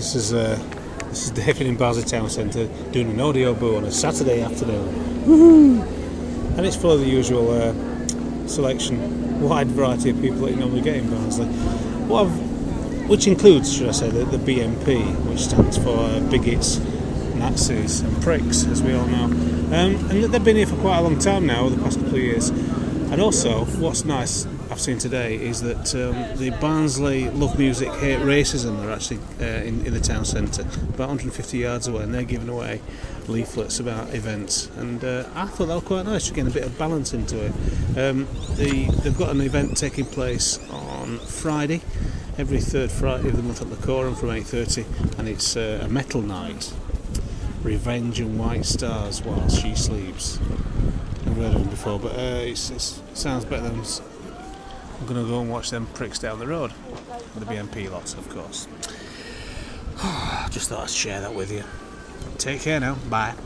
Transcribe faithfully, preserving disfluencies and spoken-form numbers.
This is uh, this is David in Barnsley Town Centre doing an audio boo on a Saturday afternoon. Woohoo! And it's full of the usual uh, selection, wide variety of people that you normally get in Barnsley. What I've, which includes, should I say, the, the B M P, which stands for uh, bigots, Nazis and pricks, as we all know. Um, and they've been here for quite a long time now, over the past couple of years. And also, what's nice I've seen today is that um, the Barnsley Love Music Hate Racism are actually uh, in, in the town centre, about one hundred fifty yards away, and they're giving away leaflets about events. And uh, I thought that was quite nice, getting a bit of balance into it. Um, the, they've got an event taking place on Friday, every third Friday of the month at the Coram from eight thirty, and it's uh, a metal night. Revenge and White Stars While She Sleeps. I've heard of them before, but uh, it's, it's, it sounds better than I'm going to go and watch them pricks down the road. The B M P lots, of course. Just thought I'd share that with you. Take care now. Bye.